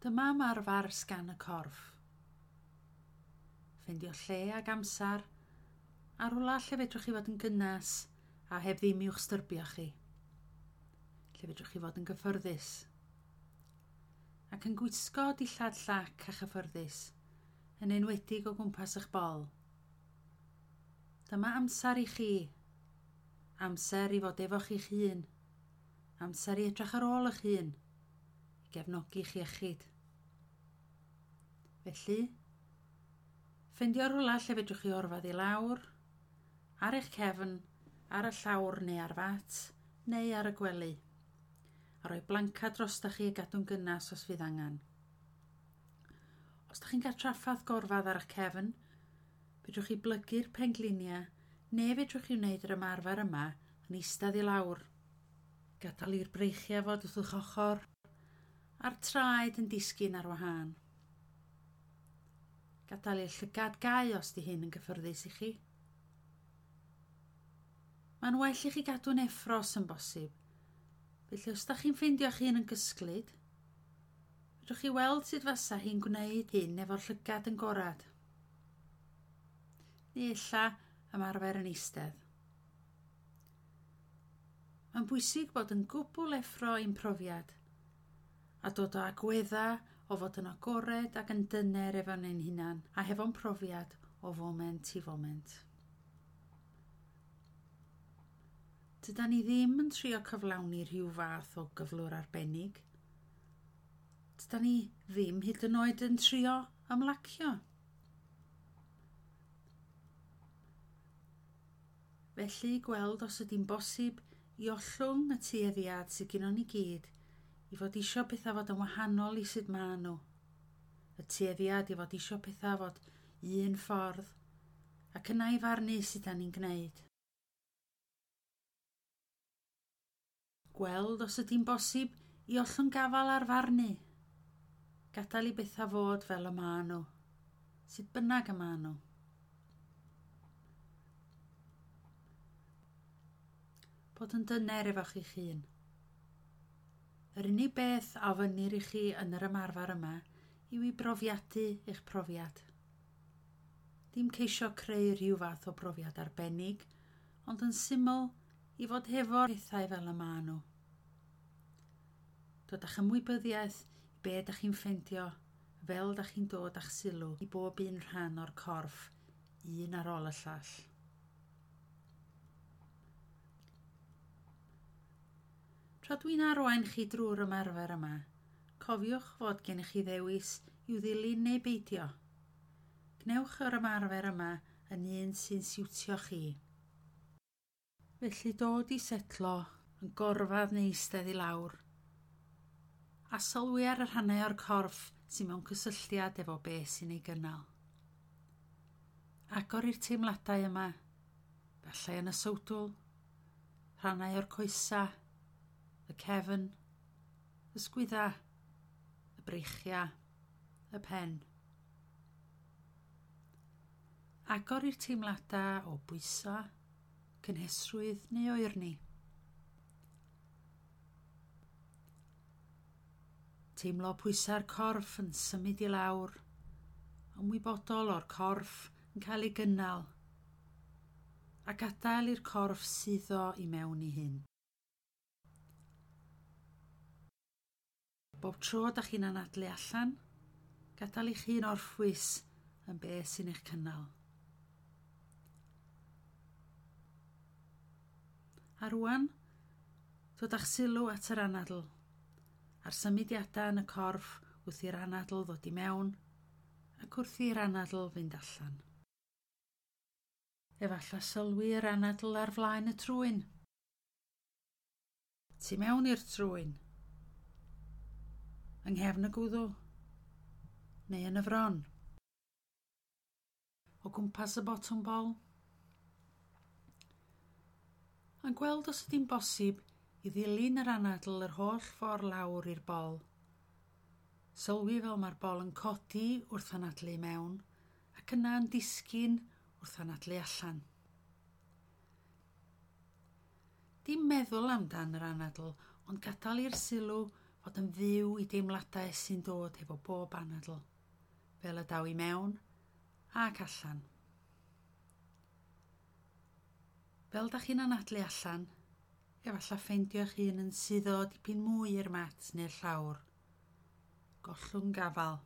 Dyma ymarfer sgan y corff. Ffeindio lle ag amser, a rwla lle fedrwch chi fod yn gynnas a heb ddim i'w styrbio chi. Lle fedrwch chi fod yn gyffyrddus. Ac yn gwisgo dillad llac a chyffyrddus, yn enwedig o gwmpas eich bol. Dyma amser i chi. Amser i fod efo chi'ch hun. Amser i edrych ar ôl eich hun. I gefnogi'ch iechyd. Felly, ffeindio rwla lle fedrwch chi orfad i lawr, ar eich cefn, ar y llawr neu ar fat, neu ar y gwely, a rhoi blanca drostach chi a gadw'n gynnas os fydd angen. Os da chi'n cael traffath gorfad ar eich cefn, fedrwch chi blygu'r pengliniau, neu fedrwch chi wneud yr ymarfer yma yn eistedd i lawr. Gadael i'r breichiau fod wrth eich ochr, a'r traed yn disgyn ar wahân. Gadael i'r llygad gau os di hyn yn gyffyrddus i chi. Mae'n well i chi gadw'n effros yn bosib. Felly os da chi'n ffeindio'ch hun yn gysglyd, fedrwch chi weld sut fasa hi'n gwneud hyn efo'r llygad yn gorad. Neu illa ymarfer yn eistedd. Mae'n bwysig bod yn gwbl effro i'n profiad, a dod o agwedda o fod yn agored ac yn dyner efo'n ein hunan, a hefo'n profiad o foment i foment. Dyda ni ddim yn trio cyflawni rhyw fath o gyflwr arbennig. Dyda ni ddim hyd yn oed yn trio ymlacio. Felly gweld os ydy'n bosib i ollwng y tueddiad sydd gennym ni gyd i fod isio pethau fod yn wahanol i sut maen nhw. Y tueddiad i fod isio pethau fod un ffordd ac yna i farnu sut da ni'n gwneud. Gweld os ydy'n bosib i ollwng gafal ar farnu. Gadael i bethau fod fel y maen nhw. Sut bynnag y maen nhw. Bod yn dyner efo chi'ch hun. Yr unig beth a ofynir i chi yn yr ymarfer yma yw i brofiadu eich profiad. Dim ceisio creu rhyw fath o brofiad arbennig, ond yn syml i fod hefo pethau fel y maen nhw. Dod a'ch ymwybyddiaeth i be ydych chi'n ffeindio fel ydych chi'n dod a'ch sylw i bob un rhan o'r corff, un ar ôl y llall. Tra dwi'n arwain chi drwy'r ymarfer yma, cofiwch fod gennych chi ddewis i'w ddilyn neu beidio. Gnewch yr ymarfer yma yn un sy'n siwtio chi. Felly dod i setlo yn gorfad neu eistedd i lawr, a sylwi ar y rhannau o'r corff sy'n mewn cysylltiad efo beth sy'n ei gynnal. Agor i'r teimladau yma, falle yn y sowdl, rhannau o'r coesa, y cefn, y sgwydda, y breichia, y pen. Agor i'r teimladau o bwysa, cynhesrwydd neu oerni. Teimlo pwysa'r corff yn symud i lawr, ymwybodol o'r corff yn cael ei gynnal, a gadael i'r corff suddo i mewn i hyn. Bob tro ydych chi'n anadlu allan, gadael i'ch hun orffwys yn beth sy'n eich cynnal. A rwan, dod a'ch sylw at yr anadl, a'r symudiadau yn y corff wrth i'r anadl ddod i mewn, ac wrth i'r anadl fynd allan. Efallai sylwi yr anadl ar flaen y trwyn. Tu mewn i'r trwyn. Yng nghefn y gwddw, neu yn y fron, o gwmpas y botwm bol. A gweld os ydy'n bosib i ddilyn yr anadl yr holl ffordd lawr i'r bol. Sylwi fel mae'r bol yn codi wrth anadlu mewn ac yna yn disgyn wrth anadlu allan. Dim meddwl amdan yr anadl, ond gadael i'r sylw fod yn fyw i deimladau sy'n dod efo bob anadl, fel y daw i mewn ac allan. Fel da chi'n anadlu allan, efallai ffeindio'ch hun yn suddo dipyn mwy i'r mat neu'r llawr. Gollwng gafal.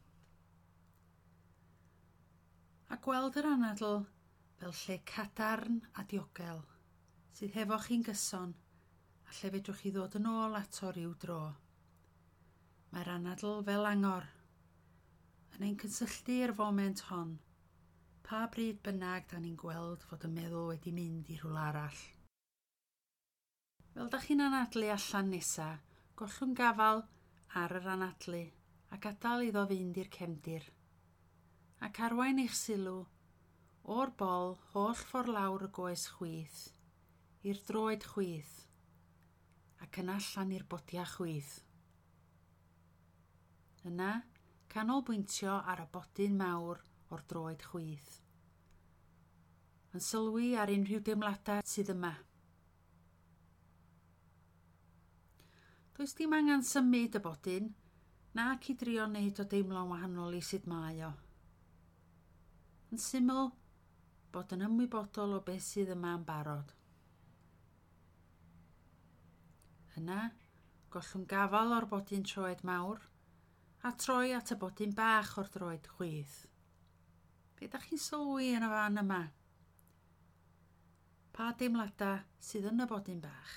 A gweld yr anadl fel lle cadarn a diogel, sydd hefo chi'n gyson a lle fedrwch chi ddod yn ôl ato ryw dro. Mae'r anadl fel angor, yn ein cysylltu i'r foment hon, pa bryd bynnag da ni'n gweld fod y meddwl wedi mynd i rhywle arall. Fel da chi'n anadlu allan nesa, gollwng gafal ar yr anadlu a gadael iddo fynd i'r cefndir, ac arwain eich sylw o'r bol holl ffordd lawr y goes chwith, i'r droed chwith, ac yn allan i'r bodia chwith. Yna, canolbwyntio ar y bodyn mawr o'r droed chwith, yn sylwi ar unrhyw deimladau sydd yma. Does dim angen symud y bodyn, nac i drio wneud o deimlo'n wahanol i sut mae o. Yn syml, bod yn ymwybodol o beth sydd yma yn barod. Yna, gollwng gafal o'r bodyn troed mawr a troi at y bodyn bach o'r droed chwith. Be da chi'n sylwi yn y fan yma? Pa deimladau sydd yn y bodyn bach?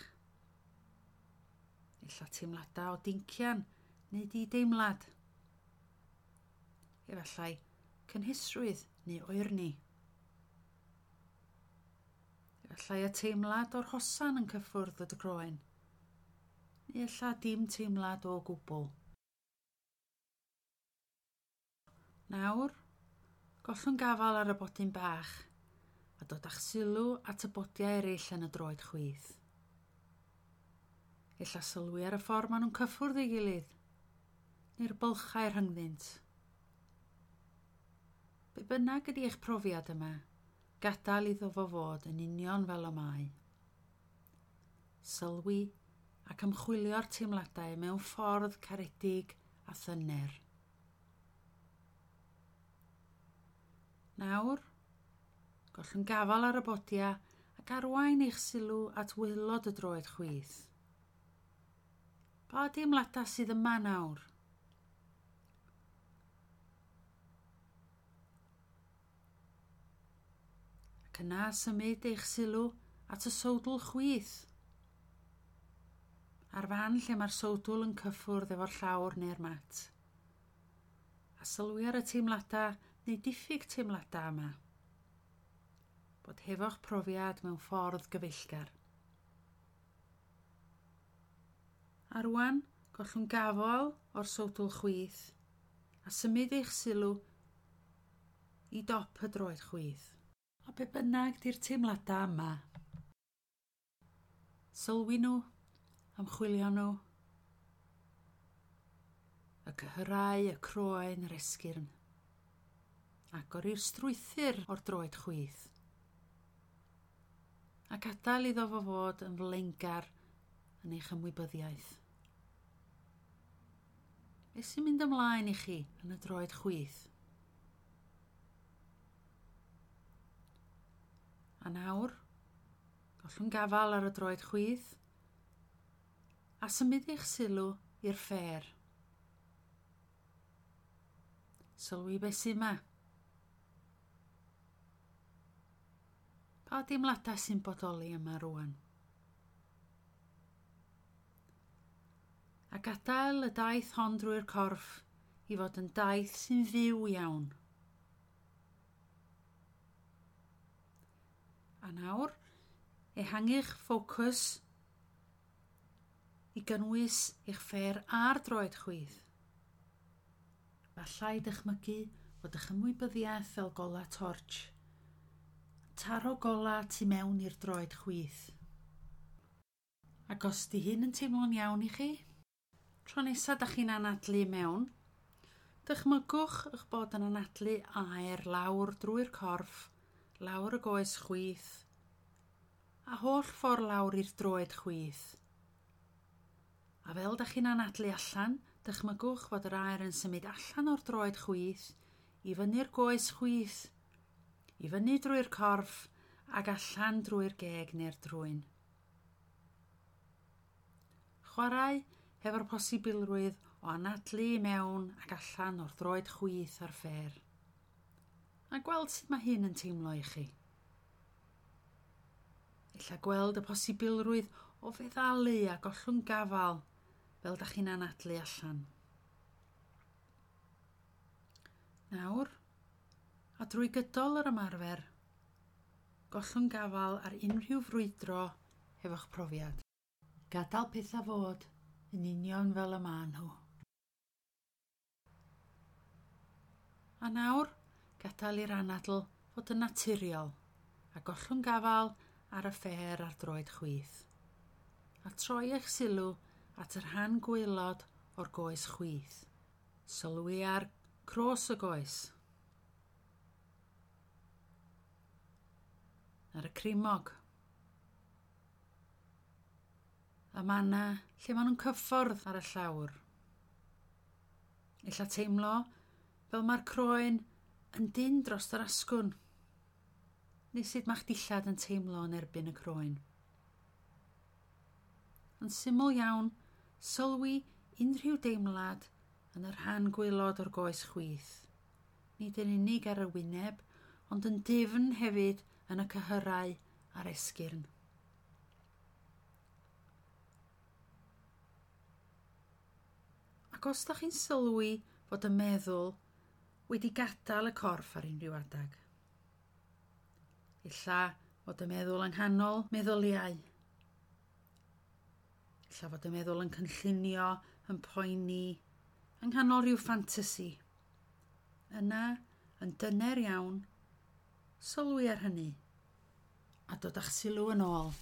Ella teimladau o dincian neu di-deimlad. Efallai cynhysrwydd neu oerni. Efallai y teimlad o'r hosan yn cyffwrdd y groen. Neu ella dim teimlad o gwbl. Nawr, gollwng gafal ar y bodyn bach a dod a'ch sylw at y bodiau eraill yn y droed chwith. Ella sylwi ar y ffordd maen nhw'n cyffwrdd ei gilydd, neu'r bylchau rhyngddynt. Be bynnag ydy eich profiad yma, gadael iddo fo fod yn union fel y mae. Sylwi ac ymchwilio'r teimladau mewn ffordd caredig a thyner. Nawr, gollwng gafal ar y bodia ac arwain eich sylw at waelod y droed chwith. Pa deimladau sydd yma nawr? Ac yna symud eich sylw at y sowdl chwith. Ar fan lle mae'r sowdl yn cyffwrdd efo'r llawr neu'r mat. A sylwi ar y teimladau neu diffyg teimladau yma. Bod hefo'ch profiad mewn ffordd gyfeillgar. A rwan, gollwng gafal o'r sowdl chwith a symud eich sylw i dop y droed chwith. A be bynnag di'r teimladau yma. Sylwi nhw, ymchwilio nhw, y cyhyrau, y croen, yr esgyrn, agor i'r strwythur o'r droed chwith, a gadael iddo fo fod yn flaengar yn eich ymwybyddiaeth. Beth sy'n mynd ymlaen i chi yn y droed chwith? A nawr, gollwng gafal ar y droed chwith a symud eich sylw i'r ffer. Sylwi beth sy'n yma. Pa deimladau sy'n bodoli yma rwan? A gadael y daith hon drwy'r corff i fod yn daith sy'n fyw iawn. A nawr, ehang'ch ffocws i gynnwys eich ffer a'r droed chwith. Fallai dychmygu fod eich ymwybyddiaeth fel gola torch, taro gola tu mewn i'r droed chwith. Ac os di hyn yn teimlo'n iawn i chi, tro nesaf da chi'n anadlu mewn, dychmygwch eich bod yn anadlu aer lawr drwy'r corff, lawr y goes chwith, a holl ffordd lawr i'r droed chwith. A fel da chi'n anadlu allan, dychmygwch fod yr aer yn symud allan o'r droed chwith, i fyny'r goes chwith, i fyny drwy'r corff ac allan drwy'r geg neu'r drwyn. Chwarae hefo'r posibilrwydd o anadlu mewn ac allan o'r droed chwith a'r ffer. A gweld sut mae hyn yn teimlo i chi. Ella gweld y posibilrwydd o feddalu a gollwng gafal fel da chi'n anadlu allan. Nawr, a drwy gydol yr ymarfer, gollwng gafal ar unrhyw frwydro hefo'ch profiad. Gadael pethau fod yn union fel y maen nhw. A nawr, gadael i'r anadl fod yn naturiol a gollwng gafal ar y ffer a'r droed chwith. A troi eich sylw at yr rhan gwaelod o'r goes chwith. Sylwi ar cros y goes. Ar y crimog. Y manna lle maen nhw'n cyffwrdd ar y llawr. Ella teimlo fel mae'r croen yn dyn dros yr asgwrn. Neu sut mae'ch dillad yn teimlo yn erbyn y croen. Yn syml iawn, sylwi unrhyw deimlad yn yr rhan gwaelod o'r goes chwith. Nid yn unig ar y wyneb, ond yn difn hefyd yn y cyhyrau a'r esgyrn. Ac os da chi'n sylwi fod y meddwl wedi gadael y corff ar unrhyw adag. Ella fod y meddwl yng nghanol meddyliau. Ella fod y meddwl yn cynllunio, yn poeni, yng nghanol rhyw ffantasi. Yna, yn dyner iawn, sylwi ar hynny, a dod a'ch sylw yn ôl.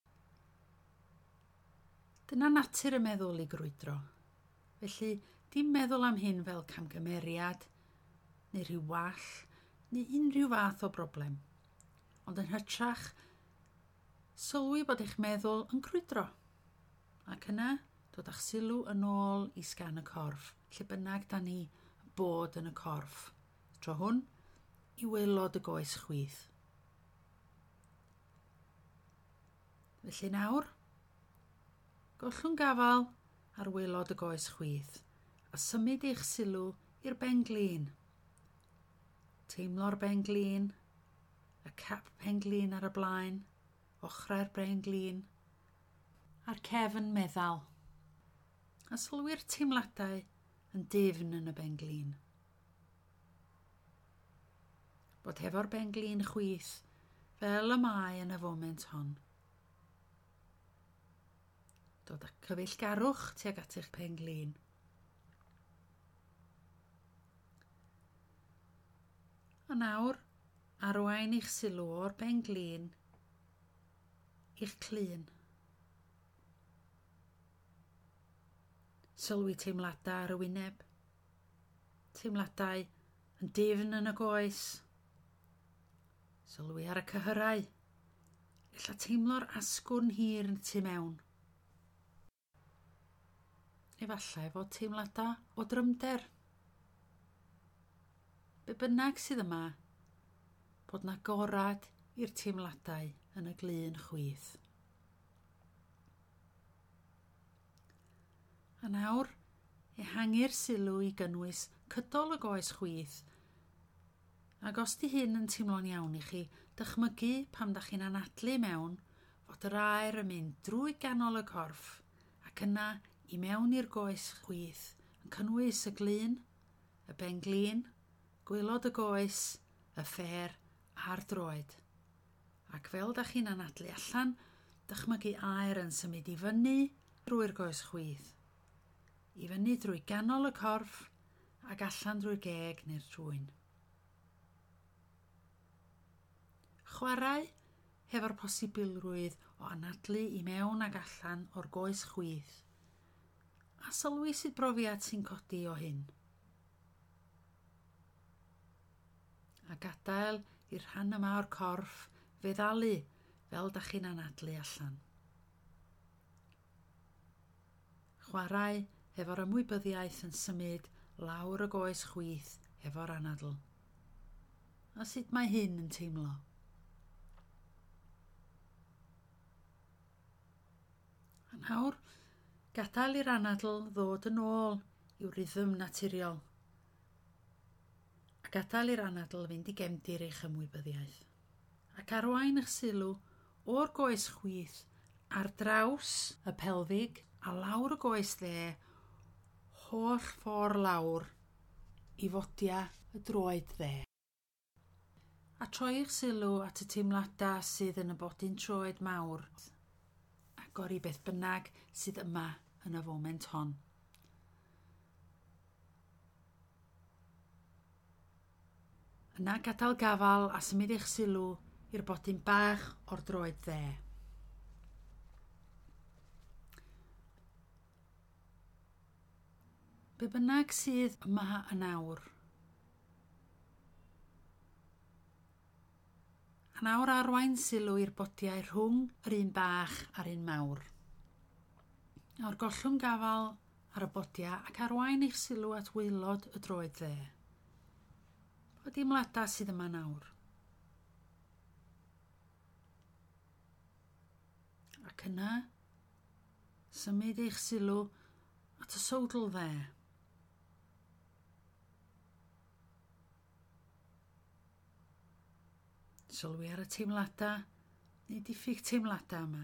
Dyna natur y meddwl i grwydro. Felly, dim meddwl am hyn fel camgymeriad, neu rhyw wall, neu unrhyw fath o broblem. Ond yn hytrach, sylwi bod eich meddwl yn crwydro. Ac yna, dod a'ch sylw yn ôl i sgan y corff, lle bynnag da ni bod yn y corff. Tro hwn, i waelod y goes chwith. Felly nawr, gollwng gafal ar waelod y goes chwith a symud eich sylw i'r ben glin. Teimlo'r ben glin, y cap pen glin ar y blaen, ochrau'r ben glin, a'r cefn meddal. A sylwi'r teimladau yn difn yn y ben glin. Bod hefo'r ben glin chwith fel y mae yn y foment hon. Dod â cyfeillgarwch tuag at eich pen glin. A nawr, arwain eich sylw o'r ben glin i'ch clun. Sylwi teimladau ar y wyneb. Teimladau yn difn yn y goes. Sylwi ar y cyhyrau. Ella teimlo'r asgwrn hir yn tu mewn. Efallai fod teimladau o drymder. Be bynnag sydd yma, bod na gorad i'r teimladau yn y glun chwith. A nawr, ehangu'r sylw i gynnwys cydol y goes chwith. Ac os di hyn yn teimlo'n iawn i chi, dychmygu pam da chi'n anadlu mewn fod yr aer yn mynd drwy ganol y corff ac yna i mewn i'r goes chwith yn cynnwys y glun, y ben glin, gwaelod y goes, y ffer a'r droed. Ac fel da chi'n anadlu allan, dychmygu aer yn symud i fyny drwy'r goes chwith, i fyny drwy ganol y corff ac allan drwy'r geg neu'r drwyn. Chwarae hefo'r posibilrwydd o anadlu i mewn ac allan o'r goes chwith, a sylwi sydd brofiad sy'n codi o hyn. A gadael i'r rhan yma o'r corff feddalu fel da chi'n anadlu allan. Chwarae efo'r ymwybyddiaeth yn symud lawr y goes chwith efo'r anadl. A sut mae hyn yn teimlo? A nawr, gadael i'r anadl ddod yn ôl i'w rhythm naturiol. A gadael i'r anadl fynd i gefndir eich ymwybyddiaeth. Ac arwain eich sylw o'r goes chwith ar draws y pelfig a lawr y goes dde, holl ffordd lawr i fodia y droed dde. A troi eich sylw at y teimladau sydd yn y bodyn troed mawr, agor i beth bynnag sydd yma yn y foment hon. Yna gadael gafal a symud eich sylw i'r bodyn bach o'r droed dde. Be bynnag sydd yma yn awr. A nawr arwain sylw i'r bodiau rhwng yr un bach a'r un mawr. Nawr gollwng gafal ar y bodia ac arwain eich sylw at waelod y droed dde. Pa deimladau sydd yma nawr? Ac yna, symud eich sylw at y sowdl dde. Sylwi ar y teimladau neu diffyg teimladau yma.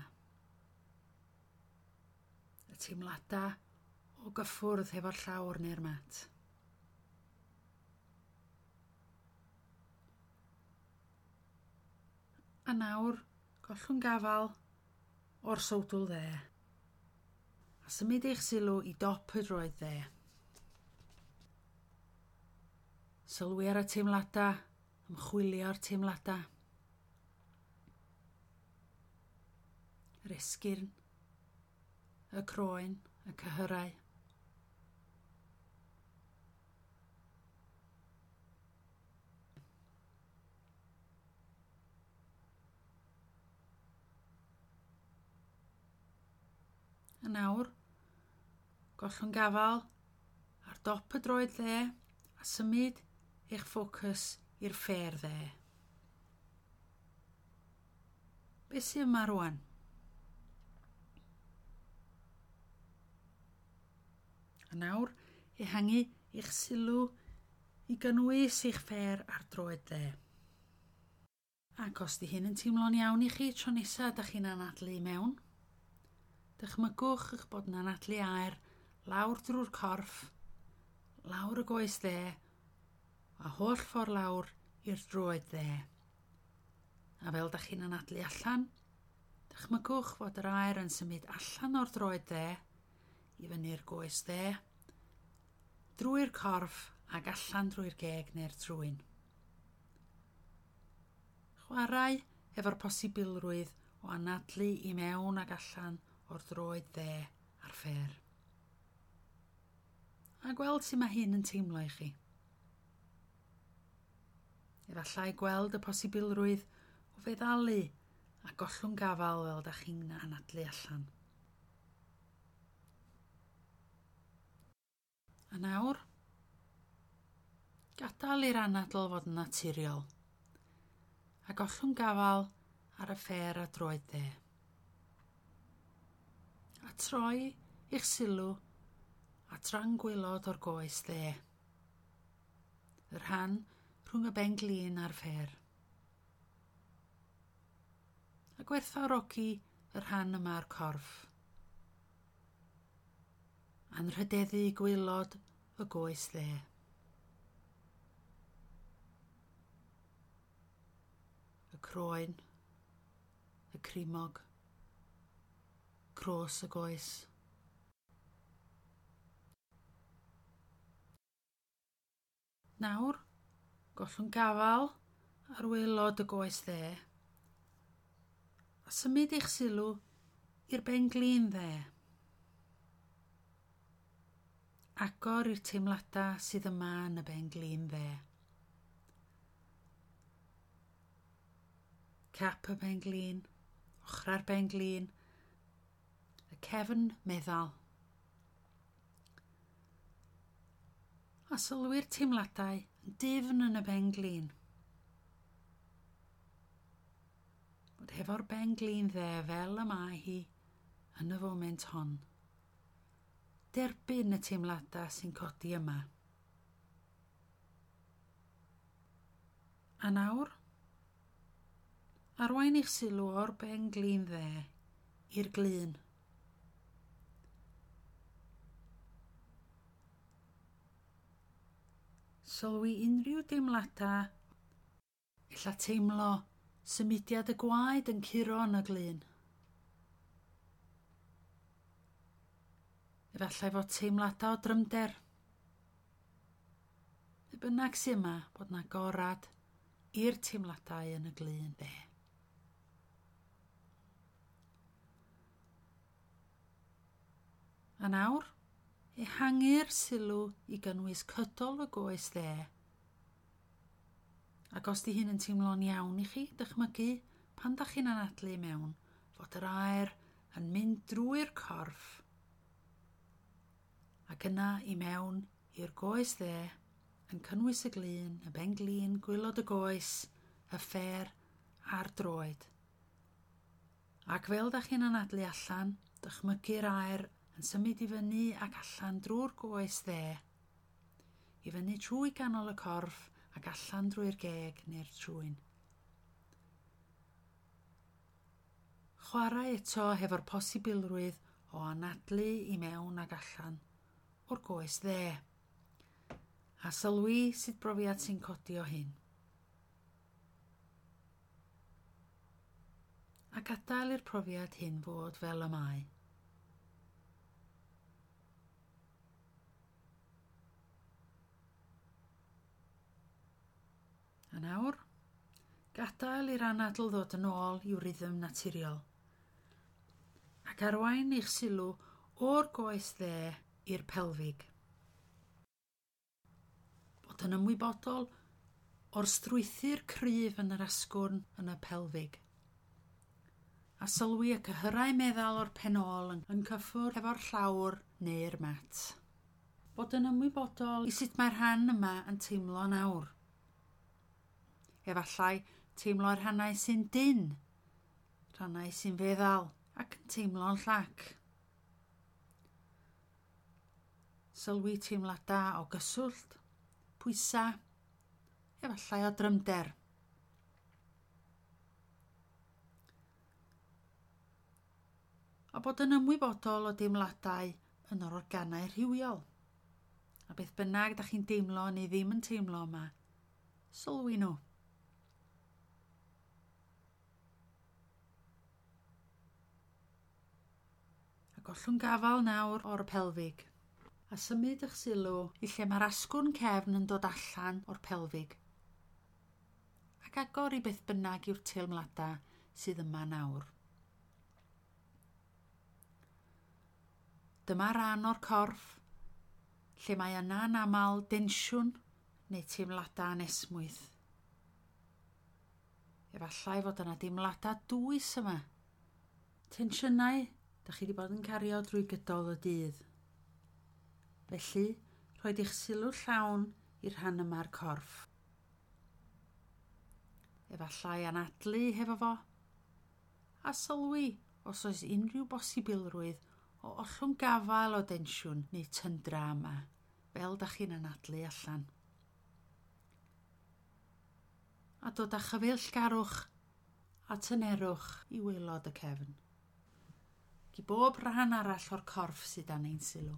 Y teimladau o gyffwrdd hefo'r llawr neu'r mat. A nawr, gollwng gafal o'r sowdl dde. A symud eich sylw i dop y droed dde. Sylwi ar y teimladau, ymchwilio'r teimladau. Yr esgyrn, y croen, y cyhyrau. A nawr, gollwng gafal ar dop y droed dde a symud eich ffocws i'r ffer dde. Be sy'n yma rwan? A nawr, ehangu eich sylw i gynnwys eich ffer ar droed dde. Ac os di hyn yn teimlo'n iawn i chi tro nesaf ydych chi'n anadlu i mewn, dychmygwch eich bod yn anadlu aer lawr drwy'r corff, lawr y goes dde, a holl ffordd lawr i'r droed dde. A fel ydych chi'n anadlu allan, dychmygwch fod yr aer yn symud allan o'r droed dde, i fyny'r goes dde, drwy'r corff ac allan drwy'r geg neu'r trwyn. Chwarae efo'r posibilrwydd o anadlu i mewn ac allan o'r droed dde a'r ffer. A gweld sut mae hyn yn teimlo i chi. Efallai gweld y posibilrwydd o feddalu a gollwng gafal fel ydych chi'n anadlu allan. A nawr, gadael i'r anadl fod yn naturiol a gollwng gafal ar y ffer a droed dde. A troi eich sylw at ran gwaelod o'r goes dde. Yr rhan rhwng y ben-glin a'r ffer. A gwerthfawrogi y rhan yma o'r corff. Anrhydeddu gwaelod y goes dde. Y croen, y crimog, cros y goes. Nawr, gollwng gafal ar waelod y goes dde a symud eich sylw i'r ben-glin dde. Agor i'r teimladau sydd yma yn y ben-glin dde. Cap y ben-glin, ochrau'r ben-glin, y cefn meddal, A sylwi'r teimladau yn difn yn y ben glin. Bod hefo'r ben glin dde fel y mae hi yn y foment hon. Derbyn y teimladau sy'n codi yma. A nawr, arwain i'ch sylw o'r ben glin dde i'r glin. Sylwi unrhyw deimladau illa teimlo symudiad y gwaed yn curo yn y glin. Efallai fod teimladau o drymder. Be bynnag sy'n yma bod na gorad i'r teimladau yn y glin dde. A nawr, ehangu'r sylw i gynnwys cydol y goes dde. Ac os di hyn yn teimlo'n iawn i chi, dychmygu pan dach chi'n anadlu mewn fod yr aer yn mynd drwy'r corff ac yna i mewn i'r goes dde yn cynnwys y glin, y ben glin, gwylod y goes, y ffer a'r droed. Ac fel dach chi'n anadlu allan, dychmygu'r aer yn symud i fyny ac allan drwy'r goes dde, i fyny trwy ganol y corff ac allan drwy'r geg neu'r trwyn. Chwarae eto hefo'r posibilrwydd o anadlu i mewn ac allan o'r goes dde. A sylwi sut brofiad sy'n codi o hyn. A gadael i'r profiad hyn fod fel y mae. A nawr, gadael i'r anadl ddod yn ôl i'w rhythm naturiol. Ac arwain eich sylw o'r goes dde i'r pelfig. Bod yn ymwybodol o'r strwythur cryf yn yr asgwrn yn y pelfig. A sylwi y cyhyrau meddal o'r penol yn cyffwrdd efo'r llawr neu'r mat. Bod yn ymwybodol i sut mae'r rhan yma yn teimlo nawr. Efallai teimlo'r rhannau sy'n dyn, rhannau sy'n feddal ac yn teimlo'n llac. Sylwi teimladau o gyswllt, pwysa, efallai o drymder. A bod yn ymwybodol o deimladau yn yr organau rhywiol. A beth bynnag dach chi'n deimlo neu ddim yn teimlo yma, sylwi nhw. Gollwng gafal nawr o'r pelfig a symud eich sylw i lle mae'r asgwrn cefn yn dod allan o'r pelfig. Ac agor i beth bynnag yw'r teimladau sydd yma nawr. Dyma ran o'r corff lle mae yna'n aml densiwn neu teimladau anesmwydd. Efallai fod yna deimladau dwys yma. Tensiynau dach chi wedi bod yn cario drwy gydol y dydd. Felly, rhoed eich sylw llawn i'r rhan yma'r corff. Efallai anadlu hefo fo, a sylwi os oes unrhyw bosibilrwydd o ollwng gafael o densiwn neu tyndra yma, fel dach chi'n anadlu allan. A dod â chyfeillgarwch a tynerwch i waelod y cefn. I bob rhan arall o'r corff sydd â'n ein sylw.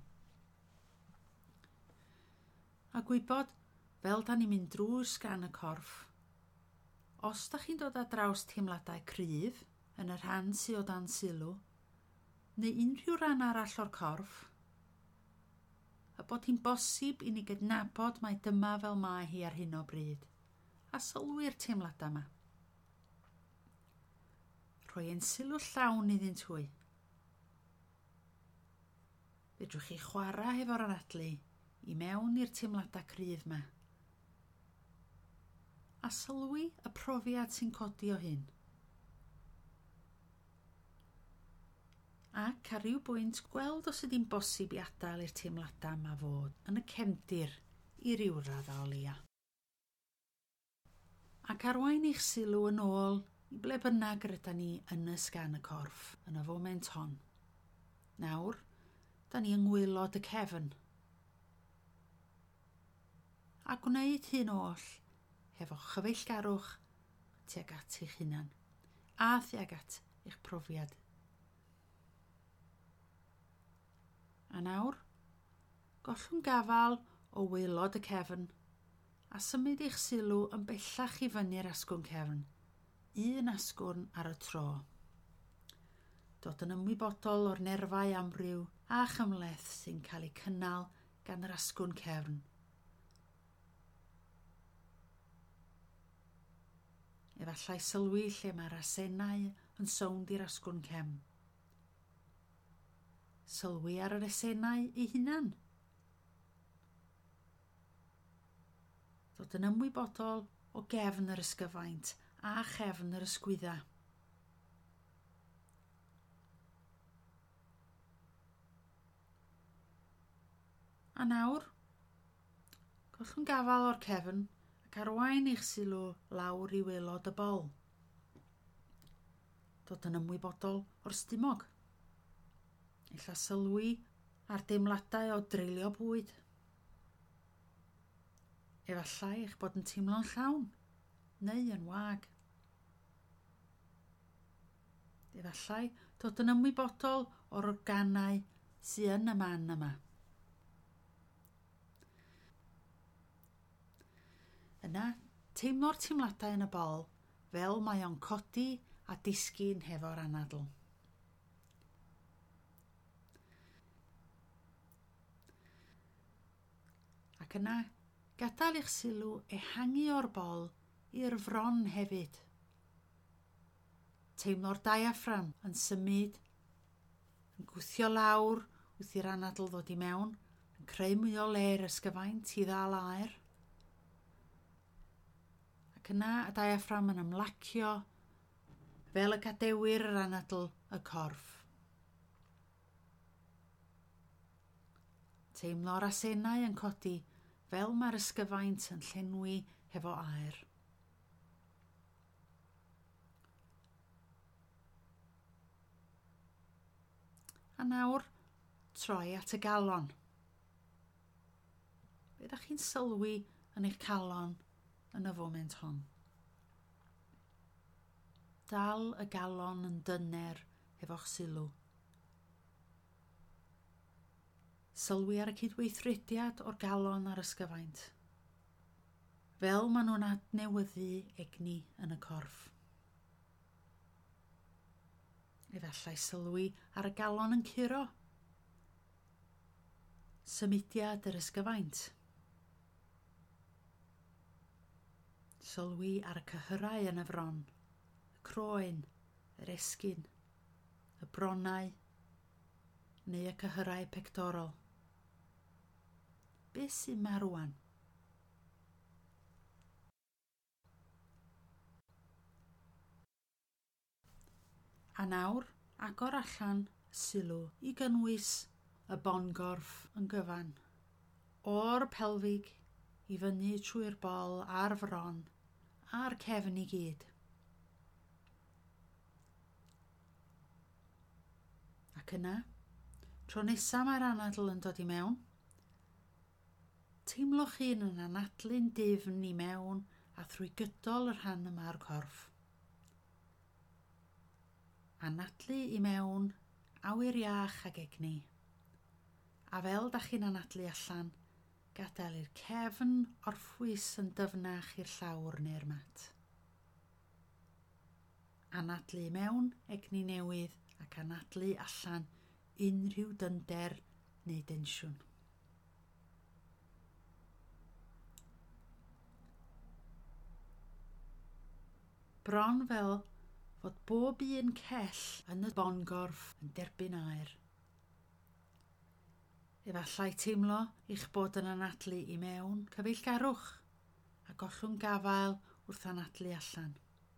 A gwybod, fel da ni'n mynd drwy'r sgan y corff, os da chi'n dod â draws teimladau cryf yn y rhan sydd o dan sylw, neu unrhyw ran arall o'r corff, a bod hi'n bosib i ni gydnabod mai dyma fel mae hi ar hyn o bryd, a sylwi'r teimladau yma. Rhoi ein sylw llawn iddynt hwy. Fedrwch chi chwarae hefo'r anadlu i mewn i'r teimladau cryf yma. A sylwi y profiad sy'n codi o hyn. Ac ar ryw bwynt gweld os ydy'n bosib i adael i'r teimladau yma fod yn y cefndir i ryw raddau o leia. Ac arwain eich sylw yn ôl i ble bynnag rydyn ni yn ysgan y corff yn y foment hon. Nawr, da ni yng ngwaelod y cefn. A gwneud hyn oll hefo chyfeillgarwch tuag at eich hunan a tuag at eich profiad. A nawr, gollwng gafal o waelod y cefn a symud eich sylw yn bellach i fyny'r asgwrn cefn, un asgwrn ar y tro. Dod yn ymwybodol o'r nerfau amryw a chymleth sy'n cael eu cynnal gan yr asgwrn cefn. Efallai sylwi lle mae'r asenau yn sownd i'r asgwrn cefn. Sylwi ar yr asenau eu hunan. Dod yn ymwybodol o gefn yr ysgyfaint a chefn yr ysgwydda. A nawr, gollwng gafal o'r cefn ac arwain eich sylw lawr i waelod y bol. Dod yn ymwybodol o'r stumog. Ella sylwi ar deimladau o dreulio bwyd. Efallai eich bod yn teimlo'n llawn neu yn wag. Efallai dod yn ymwybodol o'r organau sy'n yn y man yma. Yna, teimlo'r teimladau yn y bol fel mae o'n codi a disgyn hefo'r anadl. Ac yna, gadael eich sylw ehangu o'r bol i'r fron hefyd. Teimlo'r diaphragm yn symud, yn gwthio lawr wrth i'r anadl ddod i mewn, yn creu mwy o le'r ysgyfaint i ddal aer. Ac yna y diaphragm yn ymlacio fel y gadewir yr anadl y corff. Teimlo'r asenau yn codi fel mae'r ysgyfaint yn llenwi hefo aer. A nawr, troi at y galon. Be ydych chi'n sylwi yn eich calon yn y foment hon? Dal y galon yn dyner hefo'ch sylw. Sylwi ar y cydweithrediad o'r galon a'r ysgyfaint. Fel maen nhw'n adnewyddu egni yn y corff. Efallai sylwi ar y galon yn curo. Symudiad yr ysgyfaint. Sylwi ar y cyhyrau yn y fron, y croen, yr esgyn, y bronau neu y cyhyrau pectorol. Be sy'n ma rwan? A nawr, agor allan sylw i gynnwys y bongorff yn gyfan. O'r pelfig i fyny trwy'r bol a'r fron a'r cefn i gyd. Ac yna, tro nesaf mae'r anadl yn dod i mewn, teimlwch chi'n yn anadlu'n difn i mewn a thrwy gydol y rhan yma o'r corff. Anadlu i mewn, awyr iach ag egni. A fel dach chi'n anadlu allan, gadael i'r cefn orffwys yn dyfnach i'r llawr neu'r mat. Anadlu i mewn, egni newydd ac anadlu allan unrhyw dynder neu densiwn. Bron fel fod bob un cell yn y bongorff yn derbyn aer. Efallai teimlo eich bod yn anadlu i mewn, cyfeillgarwch a gollwng gafael wrth anadlu allan.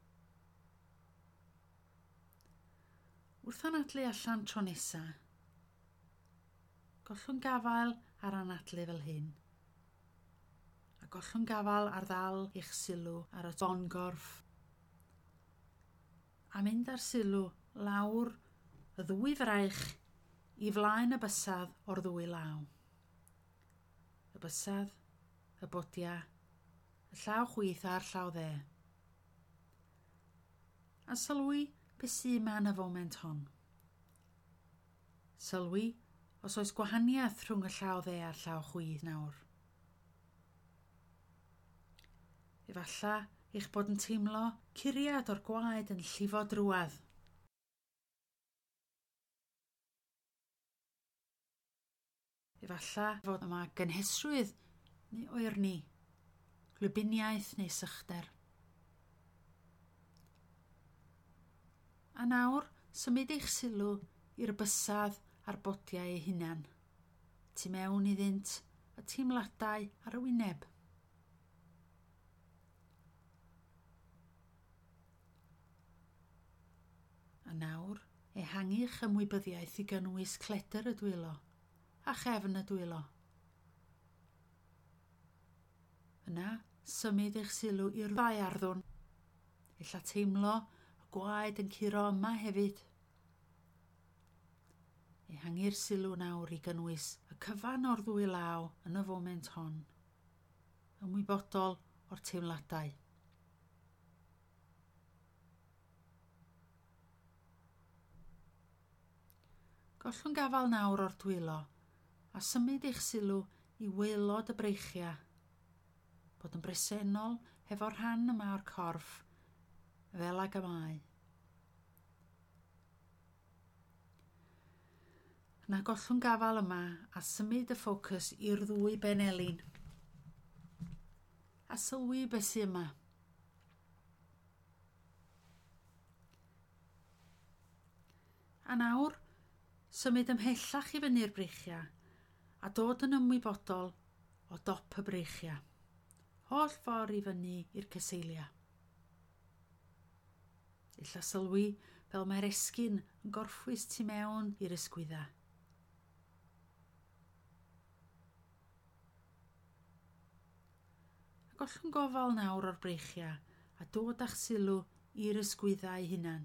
Wrth anadlu allan tro nesa, gollwng gafael ar anadlu fel hyn. gollwn gafal ar ddal eich sylw ar y bongorff. A mynd ar sylw lawr y ddwy fraich i flaen y bysedd o'r ddwy law. Y bysedd, y bodia, y llaw chwith a'r llaw dde. A sylwi beth sy'n ma yn y foment hon. Sylwi os oes gwahaniaeth rhwng y llaw dde a'r llaw chwith nawr. Efalla eich bod yn teimlo curiad o'r gwaed yn llifo drwedd. Efalla fod yma gynhesrwydd neu oerni, glwbiniaeth neu sychder. A nawr, symud eich sylw i'r bysedd a'r bodiau eu hunain, tu mewn iddynt y teimladau ar y wyneb. A nawr, ehangu'ch ymwybyddiaeth i gynnwys cledr y dwylo a chefn y dwylo. Yna, symud eich sylw i'r ddau arddwn. Ella teimlo y gwaed yn curo yma hefyd. Ehangu'r sylw nawr i gynnwys y cyfan o'r ddwy law yn y foment hon, ymwybodol o'r teimladau. Gollwn gafal nawr o'r dwylo a symud eich sylw i waelod y breichiau, bod yn bresennol hefo'r rhan yma o'r corff fel ag y mae. Yna gollwn gafal yma a symud y ffocws i'r ddwy benelin. A sylwi beth sy'n yma. A nawr, symud ymhellach i fyny'r breichiau a dod yn ymwybodol o dop y breichiau, holl ffordd i fyny i'r cyseilia. Ella sylwi fel mae'r esgyn yn gorffwys tu mewn i'r ysgwydda. Gollwn gofal nawr o'r breichiau a dod a'ch sylw i'r ysgwydda eu hunain.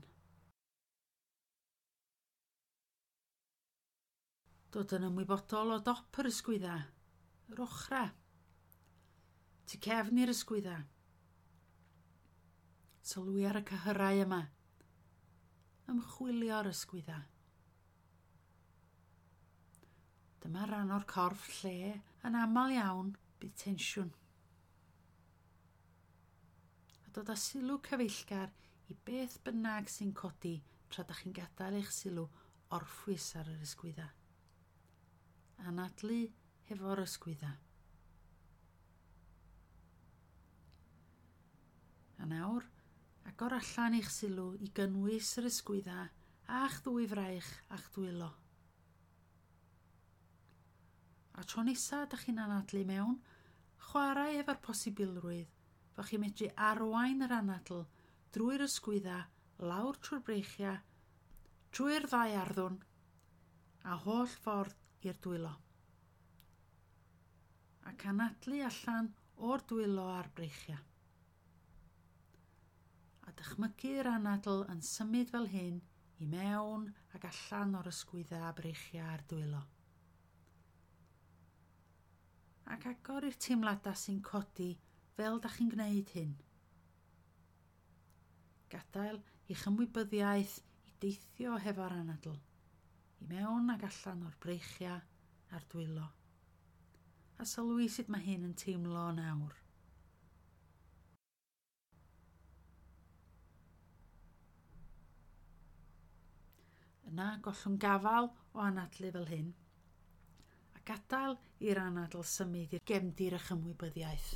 Dod yn ymwybodol o dop yr ysgwydda, yr ochra, tu cefn i'r ysgwydda. Sylwi ar y cyhyrau yma, ymchwilio'r ysgwydda. Dyma ran o'r corff lle yn aml iawn bydd tensiwn. A dod â sylw cyfeillgar i beth bynnag sy'n codi tra dach chi'n gadael eich sylw orffwys ar yr ysgwydda. Anadlu hefo'r ysgwydda. A nawr, agor allan eich sylw i gynnwys yr ysgwydda a'ch ddwy fraich a'ch dwylo. A tro nesa ydych chi'n anadlu mewn, chwarae efo'r posibilrwydd fo chi medru arwain yr anadl drwy'r ysgwydda lawr trwy'r breichiau, trwy'r ddau arddwn a holl ffordd i'r dwylo. Ac anadlu allan o'r dwylo a'r breichiau. A dychmygu'r anadl yn symud fel hyn i mewn ac allan o'r ysgwydda a breichiau a'r dwylo. Ac agor i'r teimladau sy'n codi fel dach chi'n gwneud hyn. Gadael i'ch ymwybyddiaeth i deithio hefo'r anadl, i mewn ac allan o'r breichiau a'r dwylo. A sylwi sut mae hyn yn teimlo nawr. Yna gollwn gafal o anadlu fel hyn, a gadael i'r anadl symud i'r gefndir eich ymwybyddiaeth.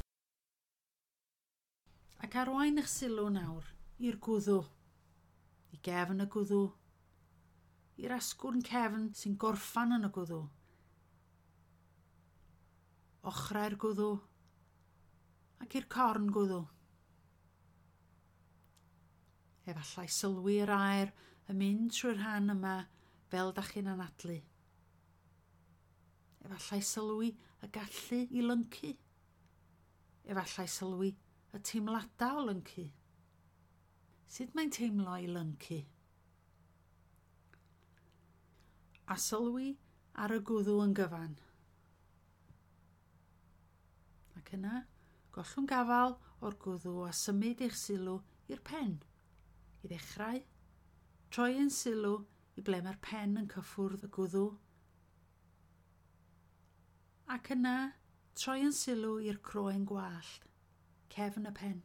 Ac arwain eich sylw nawr i'r gwddw, i gefn y gwddw, i'r asgwrn cefn sy'n gorffan yn y gwddw, ochrau'r gwddw ac i'r corn gwddw. Efallai sylwi'r aer yn mynd trwy'r rhan yma fel dach chi'n anadlu. Efallai sylwi y gallu i lyncu. efallai sylwi y teimladau o lyncu. Sut mae'n teimlo i lyncu? A sylwi ar y gwddw yn gyfan. Ac yna, gollwng gafal o'r gwddw a symud eich sylw i'r pen. I ddechrau, troi yn sylw i ble mae'r pen yn cyffwrdd y gwddw. Ac yna, troi yn sylw i'r croen gwallt, cefn y pen.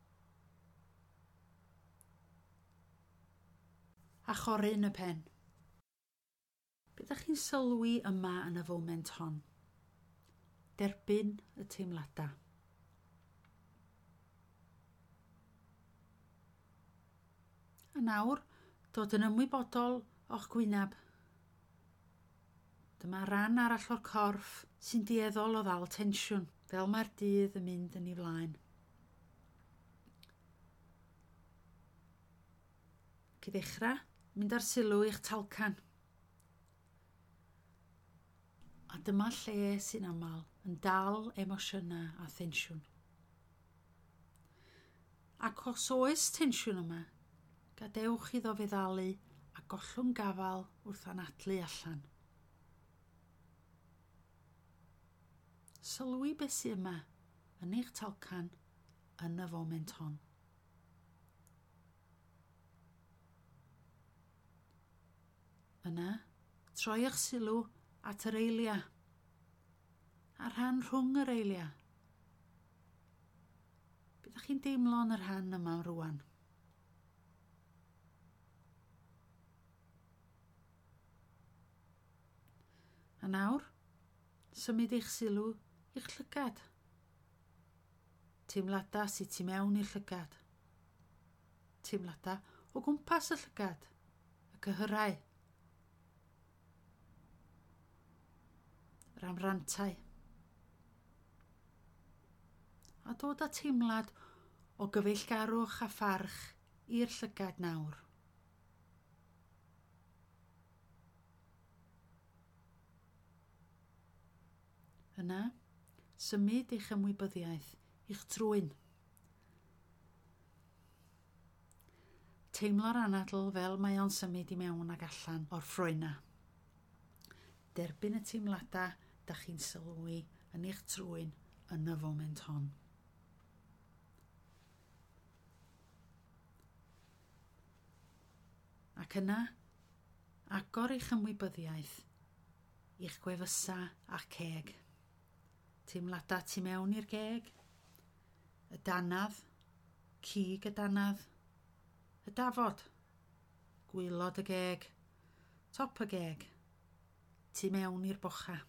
A choryn y pen. Byddwch chi'n sylwi yma yn y foment hon. Derbyn y teimladau. A nawr, dod yn ymwybodol o'ch gwyneb. Dyma ran arall o'r corff sy'n dueddol o ddal tensiwn, fel mae'r dydd yn mynd yn ei flaen. Ac i ddechrau, mynd ar sylw i'ch talcan. A dyma lle sy'n aml yn dal emosiynau a tensiwn. Ac os oes tensiwn yma, gadewch iddo feddalu a gollwng gafal wrth anadlu allan. Sylwi beth sy'n yma yn eich talcan yn y foment hon. Yna, troi eich sylw at yr eiliau, a rhan rhwng yr eiliau. Byddwch chi'n deimlo yn yr rhan yma rwan. A nawr, symud eich sylw i'ch llygad. Teimladau sydd tu mewn i'r llygad. Teimladau o gwmpas y llygad, y cyhyrau. Yr amrantau. A dod â teimlad o gyfeillgarwch a pharch i'r llygad nawr. Yna, symud eich ymwybyddiaeth i'ch trwyn. Teimlo'r anadl fel mae o'n symud i mewn ac allan o'r ffrwyna. Derbyn y teimladau da chi'n sylwi yn eich trwyn yn y foment hon. Ac yna, agor eich ymwybyddiaeth i'ch gwefusa a'ch ceg. Teimladau tu mewn i'r geg, y danadd, cig y danadd, y dafod, gwylod y geg, top y geg, tu mewn i'r bocha.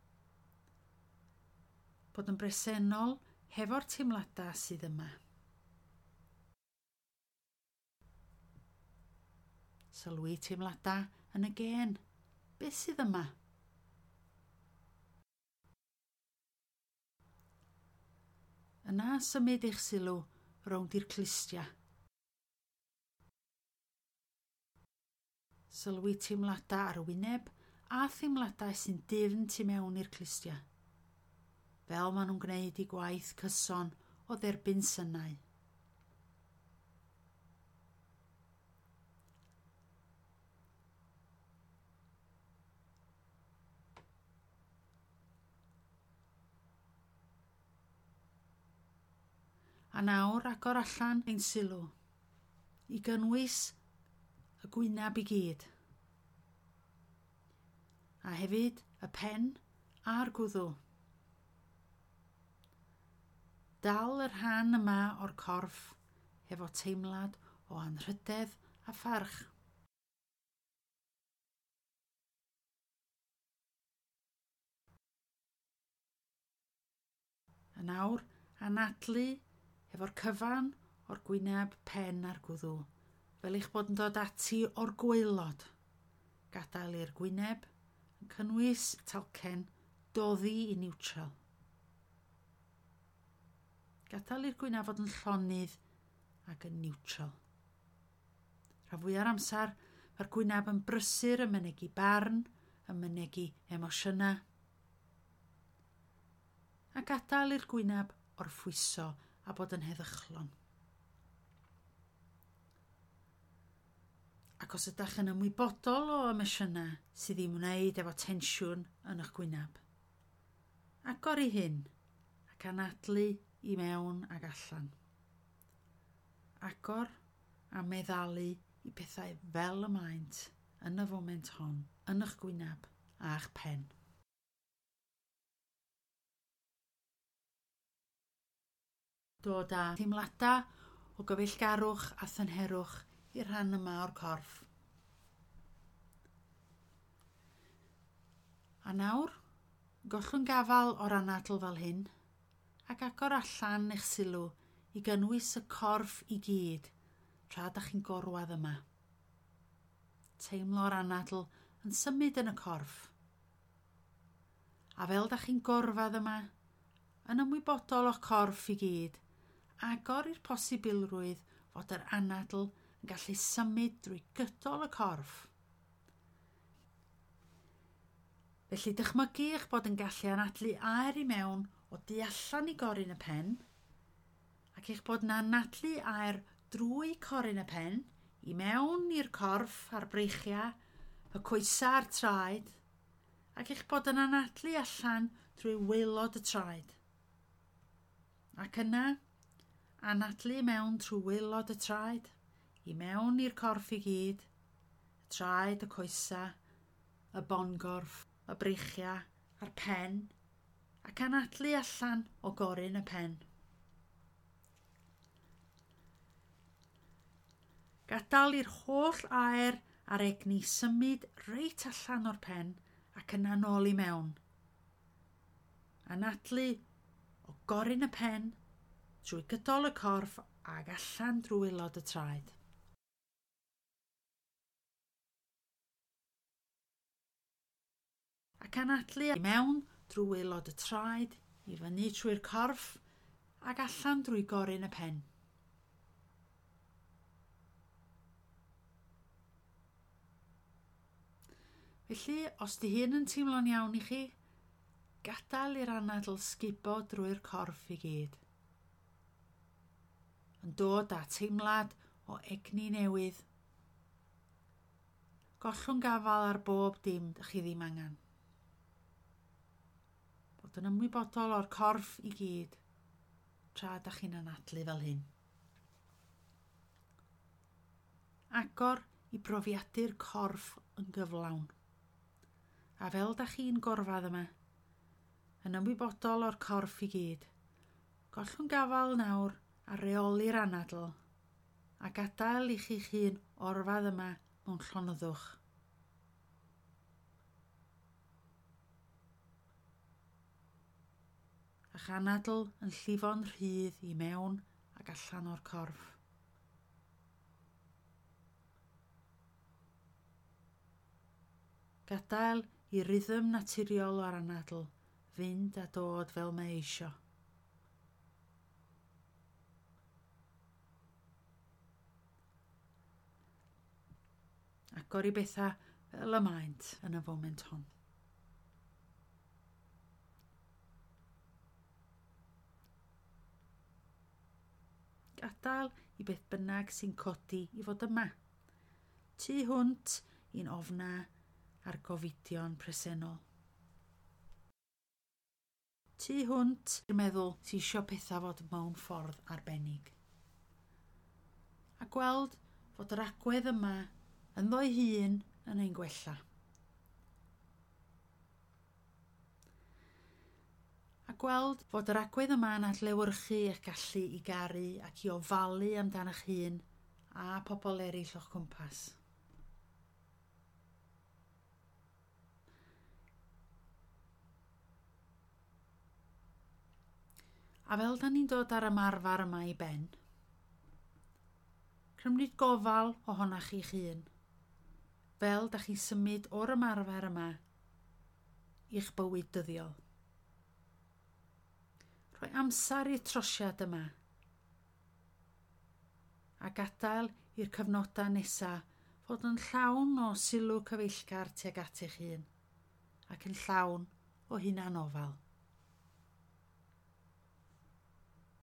Bod yn bresennol hefo'r teimladau sydd yma. Sylwi teimladau yn y gen. Beth sydd yma? Yna symud eich sylw rownd i'r clustia. Sylwi teimladau ar y wyneb a theimladau sy'n difn tu mewn i'r clustia. Fel maen nhw'n gwneud i gwaith cyson o dderbyn synnau. A nawr agor allan ein sylw i gynnwys y gwyneb i gyd. A hefyd y pen a'r gwddw. Dal yr rhan yma o'r corff efo teimlad o anrhydedd a pharch. A nawr anadlu efo'r cyfan o'r gwyneb, pen a'r gwddw, fel eich bod yn dod ati o'r gwaelod. Gadael i'r gwyneb yn cynnwys talcen doddi i niwtral. Gadael i'r gwyneb fod yn llonydd ac yn niwtral. Rhan fwyaf amser mae'r gwyneb yn brysur, yn mynegu barn, yn mynegu emosiynau. A gadael i'r gwyneb orffwyso a bod yn heddychlon. Ac os ydych yn ymwybodol o emosiynau sydd i wneud efo tensiwn yn eich gwyneb, agor i hyn ac anadlu i mewn ag allan. Agor a meddalu i pethau fel y maent yn y foment hon, yn eich gwyneb a'ch pen. Dod â teimladau o gyfeillgarwch a thenherwch i'r rhan yma o'r corff. A nawr, gollwng gafal o'r anadl fel hyn ac agor allan eich sylw i gynnwys y corff i gyd tra ydych chi'n gorwedd yma. Teimlo'r anadl yn symud yn y corff. A fel ydych chi'n gorwedd yma, yn ymwybodol o'ch corff i gyd, agor i'r posibilrwydd fod yr anadl yn gallu symud drwy gydol y corff. Felly dychmygu eich bod yn gallu anadlu aer i mewn o du allan i gorin y pen, ac eich bod yn anadlu aer drwy corin y pen, i mewn i'r corff a'r breichiau, y coesa a'r traed, ac eich bod yn anadlu allan drwy waelod y traed. Ac yna, anadlu mewn trwy waelod y traed, i mewn i'r corff i gyd, y traed, y coesa, y bongorff, y breichiau, a'r pen, ac anadlu allan o gorin y pen. Gadael i'r holl aer a'r egni symud reit allan o'r pen ac yna nôl i mewn. Anadlu o gorin y pen, trwy gydol y corff ac allan drwy waelod y traed. Ac anadlu i mewn drwy waelod y traed, i fyny trwy'r corff ac allan drwy gorin y pen. Felly, os di hyn yn teimlo'n iawn i chi, gadael i'r anadl sgubo drwy'r corff i gyd. Yn dod â teimlad o egni newydd. Gollwng gafal ar bob dim ydych chi ddim angen. Bod yn ymwybodol o'r corff i gyd tra ydych chi'n anadlu fel hyn. Agor i brofiadu'r corff yn gyflawn. A fel ydych chi'n gorfedd yma, yn ymwybodol o'r corff i gyd, gollwng gafal nawr a reoli'r anadl a gadael i chi'ch hun orfedd yma mewn llonyddwch. A'ch anadl yn llifo'n rhydd i mewn ac allan o'r corff. Gadael i rhythm naturiol o'r anadl fynd a dod fel mae eisio. Agor i bethau fel y maent yn y foment hon. Gadael i beth bynnag sy'n codi i fod yma. Tu hwnt i'n ofna a'r gofidion presennol. Tu hwnt i'r meddwl sy'n isio pethau fod mewn ffordd arbennig. A gweld fod yr agwedd yma yn ddo'i hun yn ein gwella. A gweld fod yr agwedd yma yn adlewyrchu eich gallu i garu ac i ofalu amdan eich hun a pobl eraill o'ch cwmpas. A fel da ni'n dod ar ymarfer yma i ben, cymryd gofal ohonach chi'ch hun, fel da chi'n symud o'r ymarfer yma i'ch bywyd dyddiol. Rhoi amser i'r trosiad yma, a gadael i'r cyfnodau nesaf fod yn llawn o sylw cyfeillgar tuag at eich hun, ac yn llawn o hunanofal.